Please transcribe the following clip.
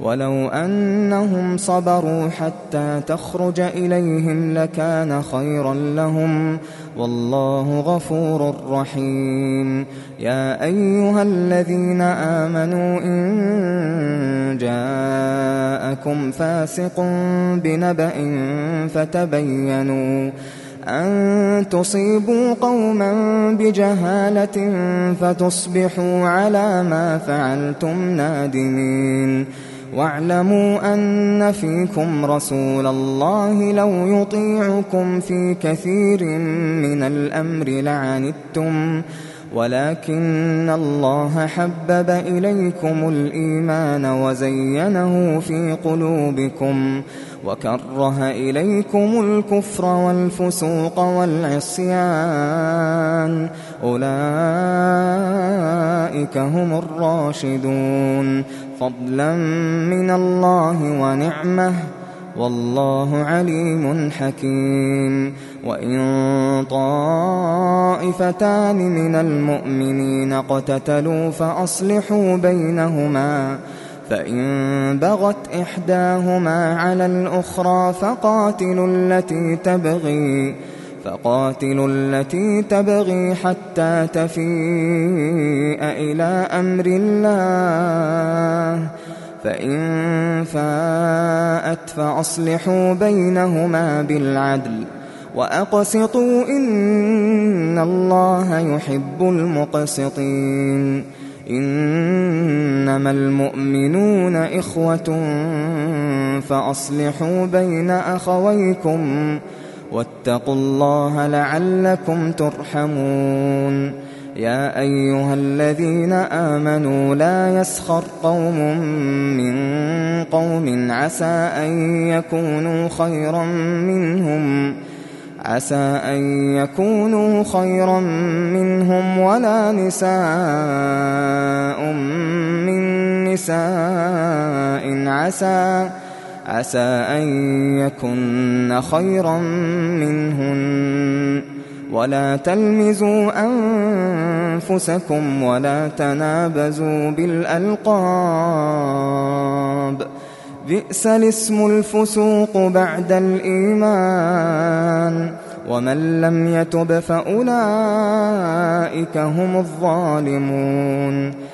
ولو أنهم صبروا حتى تخرج إليهم لكان خيرا لهم، والله غفور رحيم. يا أيها الذين آمنوا إن جاءكم فاسق بنبأ فتبينوا أن تصيبوا قوما بجهالة فتصبحوا على ما فعلتم نادمين. واعلموا أن فيكم رسول الله لو يطيعكم في كثير من الأمر لعنتم، ولكن الله حبب إليكم الإيمان وزينه في قلوبكم وكره إليكم الكفر والفسوق والعصيان، أولئك هم الراشدون، فضلا من الله ونعمة، والله عليم حكيم. وإن طائفتان من المؤمنين اقتتلوا فأصلحوا بينهما، فإن بغت إحداهما على الأخرى فقاتلوا التي تبغي حتى تفيء إلى أمر الله، فإن فاءت فأصلحوا بينهما بالعدل وأقسطوا إن الله يحب المقسطين. إنما المؤمنون إخوة فأصلحوا بين أخويكم واتقوا الله لعلكم ترحمون. يا أيها الذين آمنوا لا يسخر قوم من قوم عسى أن يكونوا خيرا منهم ولا نساء من نساء عسى أن يكن خيرا منهن، ولا تلمزوا أنفسكم ولا تنابزوا بالألقاب، بئس الاسم الفسوق بعد الإيمان، ومن لم يتب فأولئك هم الظالمون.